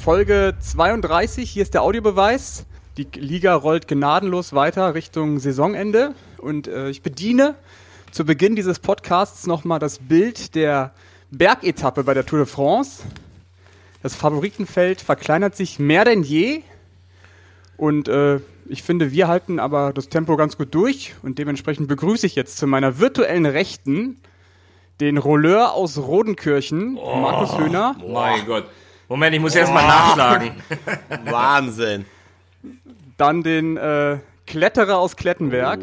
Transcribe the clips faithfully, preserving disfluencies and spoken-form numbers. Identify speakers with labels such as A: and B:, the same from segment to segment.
A: Folge zweiunddreißig, hier ist der Audiobeweis. Die Liga rollt gnadenlos weiter Richtung Saisonende und äh, ich bediene zu Beginn dieses Podcasts nochmal das Bild der Bergetappe bei der Tour de France. Das Favoritenfeld verkleinert sich mehr denn je und äh, ich finde, wir halten aber das Tempo ganz gut durch und dementsprechend begrüße ich jetzt zu meiner virtuellen Rechten den Rolleur aus Rodenkirchen, oh, Markus Höhner.
B: Oh mein Gott. Moment, ich muss erst mal nachschlagen.
C: Wahnsinn.
A: Dann den äh, Kletterer aus Klettenberg,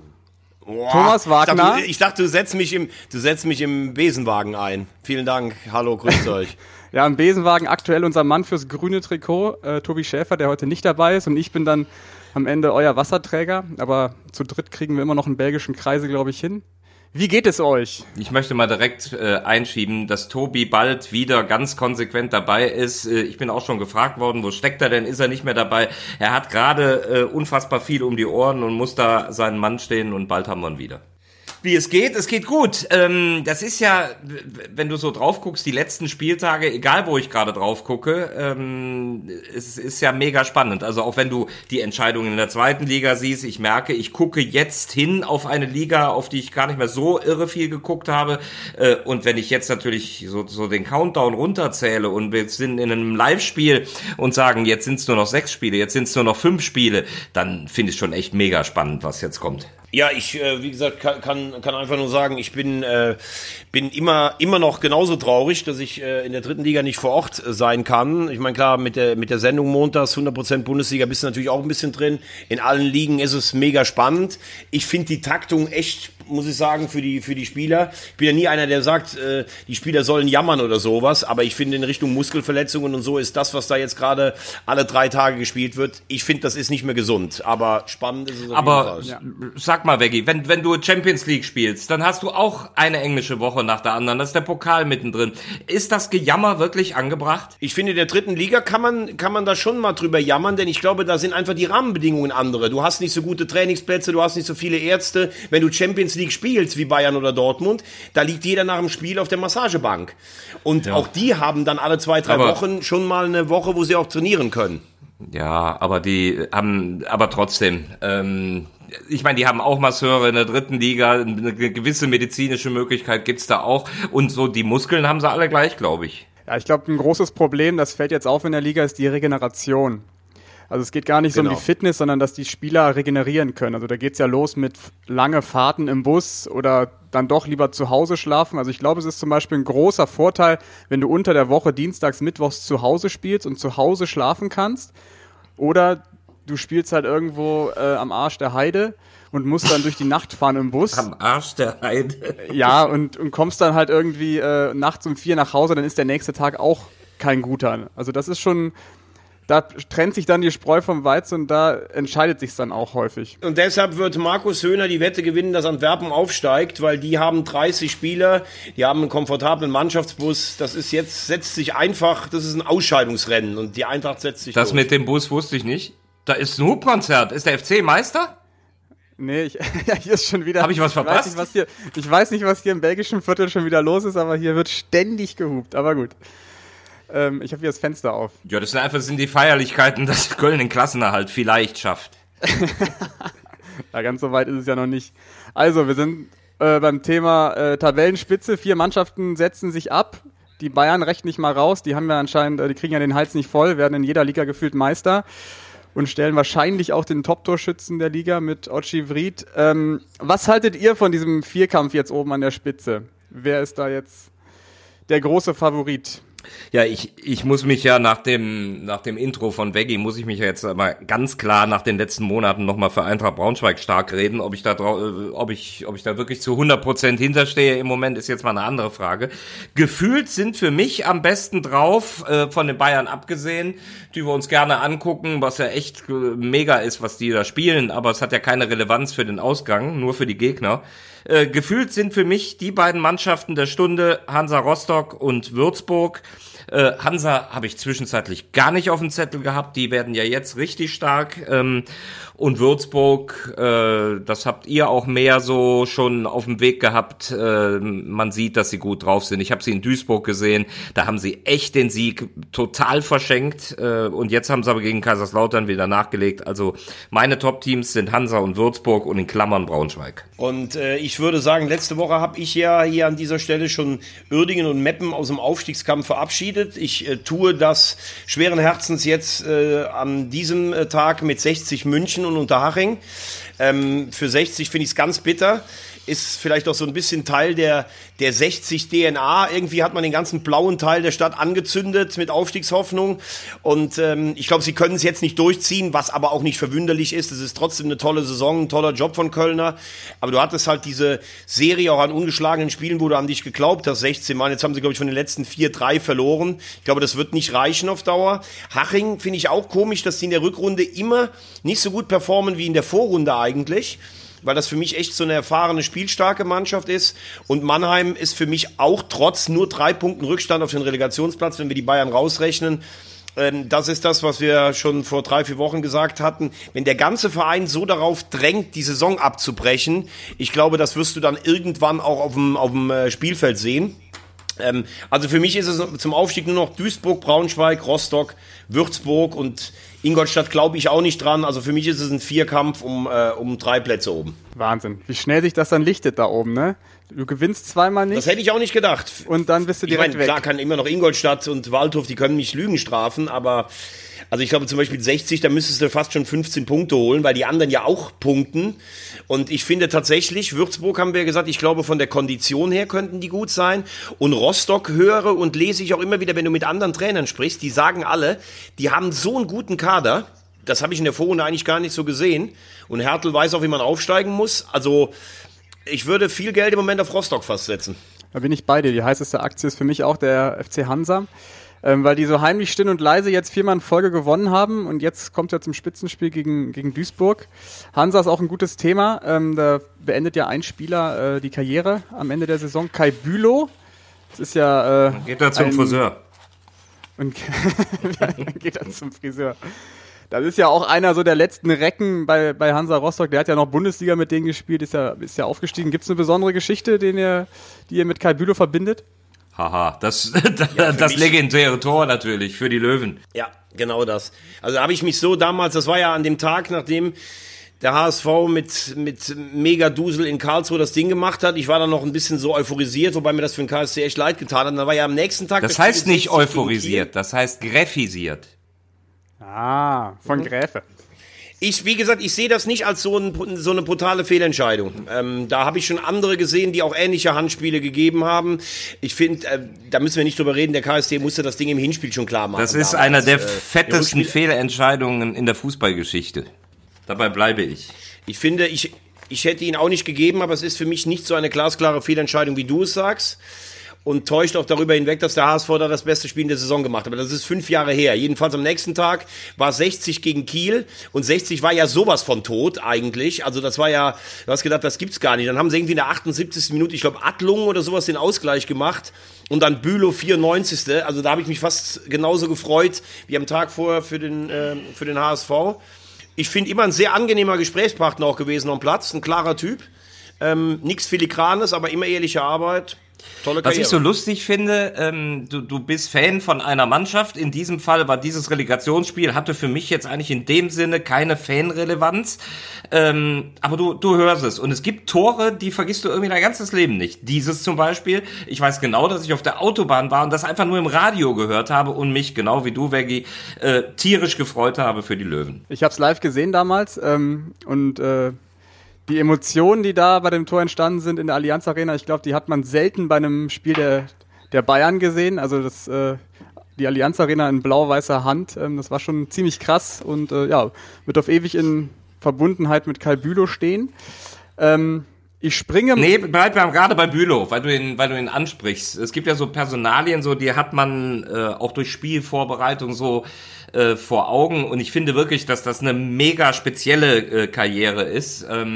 C: Oh.
A: Thomas Wagner.
C: Ich dachte, ich dachte, du setzt mich im, du setzt mich im Besenwagen ein. Vielen Dank. Hallo, grüßt euch.
A: Ja, im Besenwagen aktuell unser Mann fürs grüne Trikot, äh, Tobi Schäfer, der heute nicht dabei ist. Und ich bin dann am Ende euer Wasserträger. Aber zu dritt kriegen wir immer noch einen belgischen Kreise, glaube ich, hin. Wie geht es euch?
B: Ich möchte mal direkt äh, einschieben, dass Tobi bald wieder ganz konsequent dabei ist. Äh, ich bin auch schon gefragt worden, wo steckt er denn? Ist er nicht mehr dabei? Er hat gerade äh, unfassbar viel um die Ohren und muss da seinen Mann stehen und bald haben wir ihn wieder. Wie es geht, es geht gut. Ähm, das ist ja, wenn du so drauf guckst, die letzten Spieltage, egal wo ich gerade drauf gucke, ähm, es ist ja mega spannend. Also auch wenn du die Entscheidungen in der zweiten Liga siehst, ich merke, ich gucke jetzt hin auf eine Liga, auf die ich gar nicht mehr so irre viel geguckt habe. Äh, und wenn ich jetzt natürlich so, so den Countdown runterzähle und wir sind in einem Live-Spiel und sagen, jetzt sind es nur noch sechs Spiele, jetzt sind es nur noch fünf Spiele, dann finde ich schon echt mega spannend, was jetzt kommt.
C: Ja, ich, äh, wie gesagt, kann, kann, kann einfach nur sagen, ich bin, äh, bin immer, immer noch genauso traurig, dass ich äh, in der dritten Liga nicht vor Ort äh, sein kann. Ich meine, klar, mit der, mit der Sendung montags, hundert Prozent Bundesliga, bist du natürlich auch ein bisschen drin. In allen Ligen ist es mega spannend. Ich finde die Taktung echt, muss ich sagen, für die, für die Spieler. Ich bin ja nie einer, der sagt, äh, die Spieler sollen jammern oder sowas, aber ich finde in Richtung Muskelverletzungen und so ist das, was da jetzt gerade alle drei Tage gespielt wird, ich finde, das ist nicht mehr gesund, aber spannend ist es auf
B: aber
C: jeden Fall.
B: Ja. Sag mal, Veggie, wenn, wenn du Champions League spielst, dann hast du auch eine englische Woche nach der anderen, das ist der Pokal mittendrin. Ist das Gejammer wirklich angebracht?
C: Ich finde, in der dritten Liga kann man, kann man da schon mal drüber jammern, denn ich glaube, da sind einfach die Rahmenbedingungen andere. Du hast nicht so gute Trainingsplätze, du hast nicht so viele Ärzte. Wenn du Champions League spielst, wie Bayern oder Dortmund, da liegt jeder nach dem Spiel auf der Massagebank. Und ja. Auch die haben dann alle zwei, drei aber Wochen schon mal eine Woche, wo sie auch trainieren können.
B: Ja, aber die haben, aber trotzdem, ähm, ich meine, die haben auch Masseure in der dritten Liga, eine gewisse medizinische Möglichkeit gibt's da auch und so die Muskeln haben sie alle gleich, glaube ich.
A: Ja, ich glaube, ein großes Problem, das fällt jetzt auf in der Liga, ist die Regeneration. Also es geht gar nicht genau so um die Fitness, sondern dass die Spieler regenerieren können. Also da geht's ja los mit lange Fahrten im Bus oder dann doch lieber zu Hause schlafen. Also ich glaube, es ist zum Beispiel ein großer Vorteil, wenn du unter der Woche dienstags, mittwochs zu Hause spielst und zu Hause schlafen kannst. Oder du spielst halt irgendwo äh, am Arsch der Heide und musst dann durch die Nacht fahren im Bus.
B: Am Arsch der Heide.
A: Ja, und, und kommst dann halt irgendwie äh, nachts um vier nach Hause, dann ist der nächste Tag auch kein guter. Also das ist schon... Da trennt sich dann die Spreu vom Weizen und da entscheidet sich's dann auch häufig.
C: Und deshalb wird Markus Höhner die Wette gewinnen, dass Antwerpen aufsteigt, weil die haben dreißig Spieler, die haben einen komfortablen Mannschaftsbus. Das ist jetzt, setzt sich einfach, das ist ein Ausscheidungsrennen und die Eintracht setzt sich
B: Das
C: durch.
B: Mit dem Bus wusste ich nicht. Da ist ein Hubkonzert. Ist der F C Meister?
A: Nee, ich, ja, hier ist schon wieder...
B: Habe ich was verpasst?
A: Ich weiß, nicht, was hier, ich weiß nicht, was hier im belgischen Viertel schon wieder los ist, aber hier wird ständig gehupt. Aber gut. Ähm, ich habe hier das Fenster auf.
B: Ja, das sind einfach das sind die Feierlichkeiten, dass Köln den Klassenerhalt vielleicht schafft.
A: Ja, ganz so weit ist es ja noch nicht. Also, wir sind äh, beim Thema äh, Tabellenspitze. Vier Mannschaften setzen sich ab. Die Bayern rechnen nicht mal raus. Die haben ja anscheinend, äh, die kriegen ja den Hals nicht voll, werden in jeder Liga gefühlt Meister und stellen wahrscheinlich auch den Top-Torschützen der Liga mit Ochi Vried. Ähm, was haltet ihr von diesem Vierkampf jetzt oben an der Spitze? Wer ist da jetzt der große Favorit?
B: Ja, ich ich muss mich ja nach dem nach dem Intro von Veggie muss ich mich ja jetzt mal ganz klar nach den letzten Monaten nochmal für Eintracht Braunschweig stark reden. Ob ich da drau- ob ich ob ich da wirklich zu hundert Prozent hinterstehe im Moment ist jetzt mal eine andere Frage. Gefühlt sind für mich am besten drauf, äh, von den Bayern abgesehen, die wir uns gerne angucken, was ja echt äh, mega ist, was die da spielen, aber es hat ja keine Relevanz für den Ausgang, nur für die Gegner. Äh, gefühlt sind für mich die beiden Mannschaften der Stunde Hansa Rostock und Würzburg. Äh, Hansa habe ich zwischenzeitlich gar nicht auf dem Zettel gehabt. Die werden ja jetzt richtig stark. Ähm, und Würzburg, äh, das habt ihr auch mehr so schon auf dem Weg gehabt. Äh, man sieht, dass sie gut drauf sind. Ich habe sie in Duisburg gesehen. Da haben sie echt den Sieg total verschenkt. Äh, und jetzt haben sie aber gegen Kaiserslautern wieder nachgelegt. Also meine Top-Teams sind Hansa und Würzburg und in Klammern Braunschweig.
C: Und äh, ich würde sagen, letzte Woche habe ich ja hier an dieser Stelle schon Uerdingen und Meppen aus dem Aufstiegskampf verabschiedet. Ich äh, tue das schweren Herzens jetzt äh, an diesem äh, Tag mit sechzig München und Unterhaching. Ähm, für sechzig finde ich es ganz bitter. Ist vielleicht auch so ein bisschen Teil der, der sechzig D N A. Irgendwie hat man den ganzen blauen Teil der Stadt angezündet mit Aufstiegshoffnung. Und ähm, ich glaube, sie können es jetzt nicht durchziehen, was aber auch nicht verwunderlich ist. Es ist trotzdem eine tolle Saison, ein toller Job von Kölner. Aber du hattest halt diese Serie auch an ungeschlagenen Spielen, wo du an dich geglaubt hast, sechzehn Mal. Jetzt haben sie, glaube ich, von den letzten vier, drei verloren. Ich glaube, das wird nicht reichen auf Dauer. Haching finde ich auch komisch, dass die in der Rückrunde immer nicht so gut performen wie in der Vorrunde eigentlich, weil das für mich echt so eine erfahrene, spielstarke Mannschaft ist. Und Mannheim ist für mich auch trotz nur drei Punkten Rückstand auf den Relegationsplatz, wenn wir die Bayern rausrechnen. Ähm, das ist das, was wir schon vor drei, vier Wochen gesagt hatten. Wenn der ganze Verein so darauf drängt, die Saison abzubrechen, ich glaube, das wirst du dann irgendwann auch auf dem, auf dem Spielfeld sehen. Ähm, also für mich ist es zum Aufstieg nur noch Duisburg, Braunschweig, Rostock, Würzburg und Ingolstadt glaube ich auch nicht dran. Also für mich ist es ein Vierkampf um, äh, um drei Plätze oben.
A: Wahnsinn, wie schnell sich das dann lichtet da oben, ne? Du gewinnst zweimal nicht.
C: Das hätte ich auch nicht gedacht.
A: Und dann bist du direkt
C: ich mein,
A: weg.
C: Klar kann immer noch Ingolstadt und Waldhof, die können mich Lügen strafen, aber also ich glaube zum Beispiel sechzig, da müsstest du fast schon fünfzehn Punkte holen, weil die anderen ja auch punkten. Und ich finde tatsächlich, Würzburg haben wir gesagt, ich glaube von der Kondition her könnten die gut sein. Und Rostock höre und lese ich auch immer wieder, wenn du mit anderen Trainern sprichst, die sagen alle, die haben so einen guten Kader. Das habe ich in der Vorrunde eigentlich gar nicht so gesehen. Und Hertel weiß auch, wie man aufsteigen muss. Also ich würde viel Geld im Moment auf Rostock fast setzen.
A: Da bin ich bei dir. Die heißeste Aktie ist für mich auch der F C Hansa. Ähm, weil die so heimlich still und leise jetzt viermal in Folge gewonnen haben und jetzt kommt ja zum Spitzenspiel gegen, gegen Duisburg. Hansa ist auch ein gutes Thema. Ähm, da beendet ja ein Spieler äh, die Karriere am Ende der Saison. Kai Bülow. Das ist ja... Äh,
B: Dann geht er zum
A: ein,
B: Friseur.
A: Und dann geht er zum Friseur. Das ist ja auch einer so der letzten Recken bei, bei Hansa Rostock. Der hat ja noch Bundesliga mit denen gespielt, ist ja, ist ja aufgestiegen. Gibt es eine besondere Geschichte, den ihr, die ihr mit Kai Bülow verbindet?
B: Haha, das,
C: Ja,
B: das legendäre Tor natürlich für die Löwen.
C: Ja, genau das. Also habe ich mich so damals, das war ja an dem Tag, nachdem der H S V mit, mit Mega-Dusel in Karlsruhe das Ding gemacht hat. Ich war dann noch ein bisschen so euphorisiert, wobei mir das für den K S C echt leid getan hat. Und dann war ja am nächsten Tag...
B: Das heißt nicht euphorisiert, das heißt gräfisiert.
A: Ah, von Gräfe.
C: Ich, wie gesagt, ich sehe das nicht als so, ein, so eine brutale Fehlentscheidung. Ähm, da habe ich schon andere gesehen, die auch ähnliche Handspiele gegeben haben. Ich finde, äh, da müssen wir nicht drüber reden, der K S C musste das Ding im Hinspiel schon klar machen.
B: Das ist
C: damals.
B: einer der
C: äh,
B: fettesten Fehlentscheidungen in der Fußballgeschichte. Dabei bleibe ich.
C: Ich finde, ich, ich hätte ihn auch nicht gegeben, aber es ist für mich nicht so eine glasklare Fehlentscheidung, wie du es sagst. Und täuscht auch darüber hinweg, dass der H S V da das beste Spiel in der Saison gemacht hat. Aber das ist fünf Jahre her. Jedenfalls am nächsten Tag war sechzig gegen Kiel. Und sechzig war ja sowas von tot eigentlich. Also das war ja, du hast gedacht, das gibt's gar nicht. Dann haben sie irgendwie in der achtundsiebzigsten Minute, ich glaube Adlung oder sowas, den Ausgleich gemacht. Und dann Bülow vierundneunzigste Also da habe ich mich fast genauso gefreut wie am Tag vorher für den, äh, für den H S V. Ich finde immer ein sehr angenehmer Gesprächspartner auch gewesen am Platz. Ein klarer Typ. Ähm, nix Filigranes, aber immer ehrliche Arbeit. Tolle
B: Was
C: Karriere.
B: ich so lustig finde, ähm, du, du bist Fan von einer Mannschaft. In diesem Fall war dieses Relegationsspiel, hatte für mich jetzt eigentlich in dem Sinne keine Fanrelevanz. Ähm, aber du, du hörst es. Und es gibt Tore, die vergisst du irgendwie dein ganzes Leben nicht. Dieses zum Beispiel. Ich weiß genau, dass ich auf der Autobahn war und das einfach nur im Radio gehört habe und mich, genau wie du, Veggie, äh, tierisch gefreut habe für die Löwen.
A: Ich habe es live gesehen damals ähm, und äh, die Emotionen, die da bei dem Tor entstanden sind in der Allianz Arena, ich glaube, die hat man selten bei einem Spiel der, der Bayern gesehen. Also das, äh, die Allianz Arena in blau-weißer Hand, ähm, das war schon ziemlich krass und äh, ja, wird auf ewig in Verbundenheit mit Kai Bülow stehen. Ähm, ich springe...
B: Nee, bleib gerade bei Bülow, weil du ihn, weil du ihn ansprichst. Es gibt ja so Personalien, so die hat man äh, auch durch Spielvorbereitung so äh, vor Augen und ich finde wirklich, dass das eine mega spezielle äh, Karriere ist. Ähm,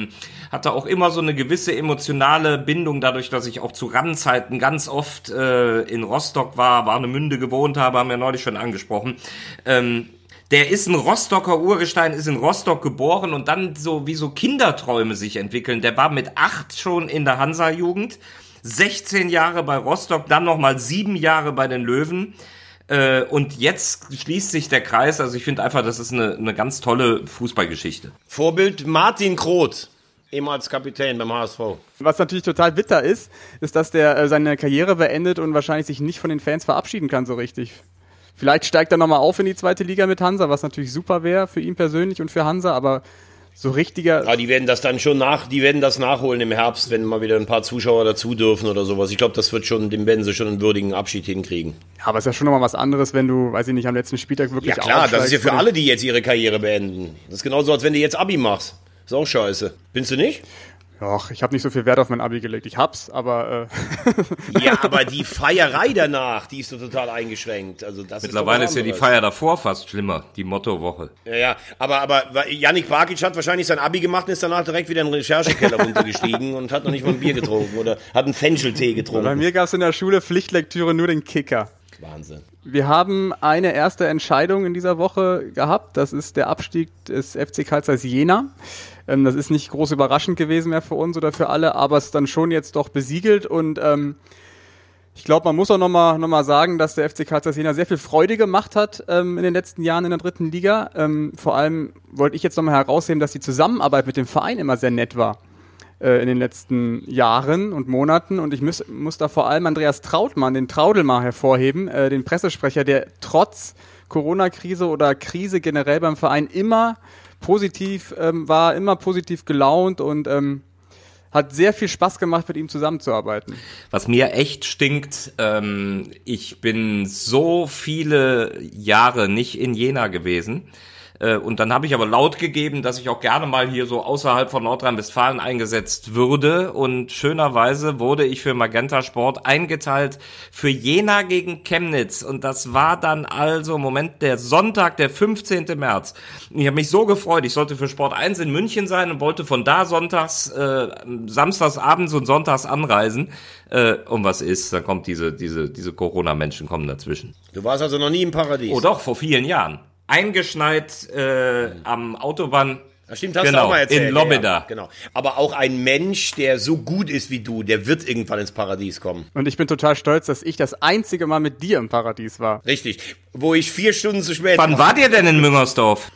B: hatte auch immer so eine gewisse emotionale Bindung dadurch, dass ich auch zu Randzeiten ganz oft äh, in Rostock war, Warnemünde gewohnt habe, haben wir neulich schon angesprochen. Ähm, Der ist ein Rostocker Urgestein, ist in Rostock geboren und dann so wie so Kinderträume sich entwickeln. Der war mit acht schon in der Hansa-Jugend, sechzehn Jahre bei Rostock, dann nochmal sieben Jahre bei den Löwen. Äh, und jetzt schließt sich der Kreis. Also ich finde einfach, das ist eine, eine ganz tolle Fußballgeschichte.
C: Vorbild Martin Kroth, ehemals Kapitän beim H S V.
A: Was natürlich total bitter ist, ist, dass der äh, seine Karriere beendet und wahrscheinlich sich nicht von den Fans verabschieden kann so richtig. Vielleicht steigt er nochmal auf in die zweite Liga mit Hansa, was natürlich super wäre für ihn persönlich und für Hansa, aber so richtiger...
C: Ja, die werden das dann schon nach, die werden das nachholen im Herbst, wenn mal wieder ein paar Zuschauer dazu dürfen oder sowas. Ich glaube, das wird schon, dem werden sie schon einen würdigen Abschied hinkriegen.
A: Ja, aber es ist ja schon nochmal was anderes, wenn du, weiß ich nicht, am letzten Spieltag wirklich
C: Ja klar, das ist ja für
A: oder?
C: alle, die jetzt ihre Karriere beenden. Das ist genauso, als wenn du jetzt Abi machst. Ist auch scheiße. Findest du nicht?
A: Ach, ich habe nicht so viel Wert auf mein Abi gelegt. Ich hab's, aber...
C: Äh ja, aber die Feierei danach, die ist so total eingeschränkt. Also das
B: Mittlerweile
C: ist,
B: ist ja die Feier davor fast schlimmer, die Mottowoche.
C: Ja, ja, aber, aber Yannick Barkic hat wahrscheinlich sein Abi gemacht und ist danach direkt wieder in den Recherchekeller runtergestiegen und hat noch nicht mal ein Bier getrunken oder hat einen Fencheltee getrunken.
A: Bei mir gab's in der Schule Pflichtlektüre nur den Kicker.
C: Wahnsinn.
A: Wir haben eine erste Entscheidung in dieser Woche gehabt. Das ist der Abstieg des F C Carl Zeiss Jena. Ähm, das ist nicht groß überraschend gewesen mehr für uns oder für alle, aber es ist dann schon jetzt doch besiegelt. Und ähm, ich glaube, man muss auch nochmal noch mal sagen, dass der F C Carl Zeiss Jena sehr viel Freude gemacht hat ähm, in den letzten Jahren in der dritten Liga. Ähm, vor allem wollte ich jetzt nochmal herausheben, dass die Zusammenarbeit mit dem Verein immer sehr nett war in den letzten Jahren und Monaten. Und ich muss, muss da vor allem Andreas Trautmann, den Traudel, mal hervorheben, äh, den Pressesprecher, der trotz Corona-Krise oder Krise generell beim Verein immer positiv ähm, war, immer positiv gelaunt und ähm, hat sehr viel Spaß gemacht, mit ihm zusammenzuarbeiten.
B: Was mir echt stinkt, ähm, ich bin so viele Jahre nicht in Jena gewesen. Und dann habe ich aber laut gegeben, dass ich auch gerne mal hier so außerhalb von Nordrhein-Westfalen eingesetzt würde. Und schönerweise wurde ich für Magenta Sport eingeteilt für Jena gegen Chemnitz. Und das war dann also, Moment, der Sonntag, der fünfzehnten März. Ich habe mich so gefreut. Ich sollte für Sport eins in München sein und wollte von da sonntags, äh, samstags abends und sonntags anreisen. Äh, und was ist? Dann kommt diese, diese, diese Corona-Menschen kommen dazwischen.
C: Du warst also noch nie im Paradies?
B: Oh doch, vor vielen Jahren. Eingeschneit äh, am Autobahn.
C: Das stimmt, hast
B: genau,
C: du auch mal erzählt.
B: in Lobeda.
C: Ja, genau. Aber auch ein Mensch, der so gut ist wie du, der wird irgendwann ins Paradies kommen.
A: Und ich bin total stolz, dass ich das einzige Mal mit dir im Paradies war.
C: Richtig. Wo ich vier Stunden zu spät
B: Wann
C: war.
B: wart ihr denn in Müngersdorf?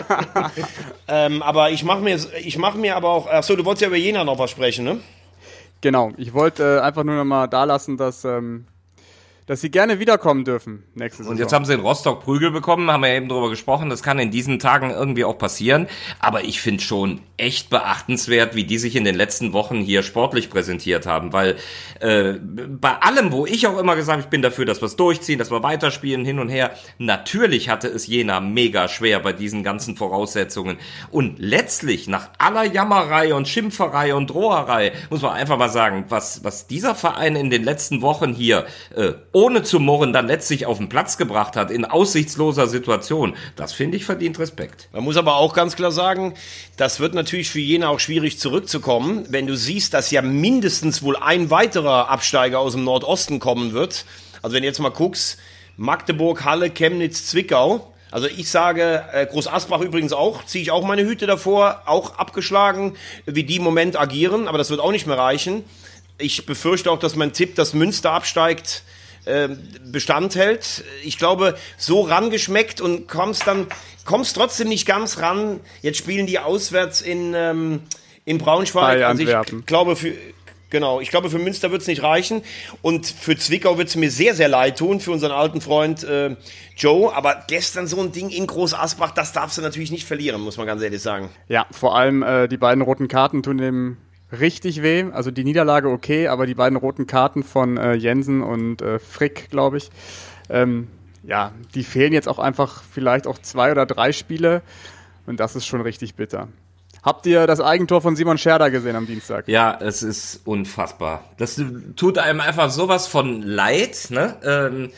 C: ähm, aber ich mache mir, ich mach mir aber auch, ach so, du wolltest ja über Jena noch was sprechen, ne?
A: Genau. Ich wollte äh, einfach nur noch mal da lassen, dass... Ähm, dass sie gerne wiederkommen dürfen nächste Saison.
B: Und jetzt haben sie in Rostock Prügel bekommen, haben wir eben drüber gesprochen, das kann in diesen Tagen irgendwie auch passieren, aber ich finde schon echt beachtenswert, wie die sich in den letzten Wochen hier sportlich präsentiert haben, weil äh, bei allem, wo ich auch immer gesagt habe, ich bin dafür, dass wir es durchziehen, dass wir weiterspielen, hin und her, natürlich hatte es Jena mega schwer bei diesen ganzen Voraussetzungen und letztlich nach aller Jammerei und Schimpferei und Droherei, muss man einfach mal sagen, was, was dieser Verein in den letzten Wochen hier äh, ohne zu murren dann letztlich auf den Platz gebracht hat, in aussichtsloser Situation, das finde ich verdient Respekt.
C: Man muss aber auch ganz klar sagen, das wird natürlich für Jena auch schwierig zurückzukommen, wenn du siehst, dass ja mindestens wohl ein weiterer Absteiger aus dem Nordosten kommen wird. Also wenn du jetzt mal guckst, Magdeburg, Halle, Chemnitz, Zwickau. Also ich sage, äh, Groß Asbach übrigens auch, ziehe ich auch meine Hüte davor, auch abgeschlagen, wie die im Moment agieren, aber das wird auch nicht mehr reichen. Ich befürchte auch, dass mein Tipp, dass Münster absteigt, Bestand hält. Ich glaube, so rangeschmeckt und kommst dann, kommst trotzdem nicht ganz ran. Jetzt spielen die auswärts in, ähm, in Braunschweig.
A: Bei
C: also ich
A: Antwerpen.
C: glaube für, genau, ich glaube für Münster wird es nicht reichen und für Zwickau wird es mir sehr, sehr leid tun, für unseren alten Freund äh, Joe, aber gestern so ein Ding in Groß Asbach, das darfst du natürlich nicht verlieren, muss man ganz ehrlich sagen.
A: Ja, vor allem äh, die beiden roten Karten tun dem richtig weh, also die Niederlage okay, aber die beiden roten Karten von äh, Jensen und äh, Frick, glaube ich, ähm, ja, die fehlen jetzt auch einfach vielleicht auch zwei oder drei Spiele und das ist schon richtig bitter. Habt ihr das Eigentor von Simon Scherder gesehen am Dienstag?
B: Ja, es ist unfassbar. Das tut einem einfach sowas von leid, ne? Ähm,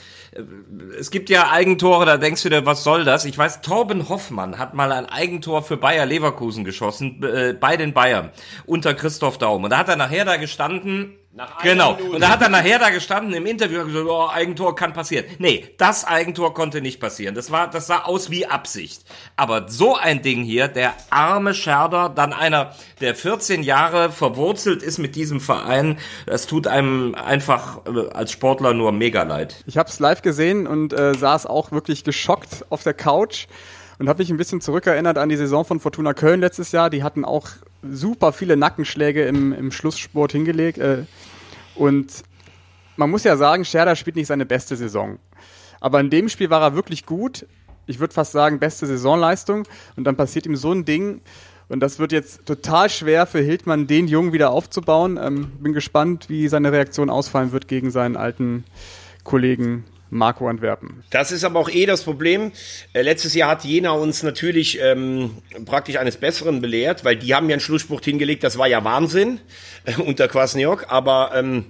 B: es gibt ja Eigentore, da denkst du dir, was soll das? Ich weiß, Torben Hoffmann hat mal ein Eigentor für Bayer Leverkusen geschossen, äh, bei den Bayern, unter Christoph Daum. Und da hat er nachher da gestanden, genau, Minute. Und da hat er nachher da gestanden im Interview und gesagt, oh, Eigentor kann passieren. Nee, das Eigentor konnte nicht passieren. Das war, das sah aus wie Absicht. Aber so ein Ding hier, der arme Scherder, dann einer, der vierzehn Jahre verwurzelt ist mit diesem Verein, das tut einem einfach äh, als Sportler nur mega leid.
A: Ich habe es live gesehen und äh, saß auch wirklich geschockt auf der Couch und habe mich ein bisschen zurückerinnert an die Saison von Fortuna Köln letztes Jahr. Die hatten auch super viele Nackenschläge im, im Schlussspurt hingelegt. Äh, und man muss ja sagen, Scherder spielt nicht seine beste Saison. Aber in dem Spiel war er wirklich gut. Ich würde fast sagen, beste Saisonleistung. Und dann passiert ihm so ein Ding. Und das wird jetzt total schwer für Hildmann, den Jungen wieder aufzubauen. Ähm, bin gespannt, wie seine Reaktion ausfallen wird gegen seinen alten Kollegen Marco Antwerpen.
C: Das ist aber auch eh das Problem. Äh, letztes Jahr hat Jena uns natürlich ähm, praktisch eines Besseren belehrt, weil die haben ja einen Schlussspurt hingelegt, das war ja Wahnsinn äh, unter Kwasniok, aber ähm,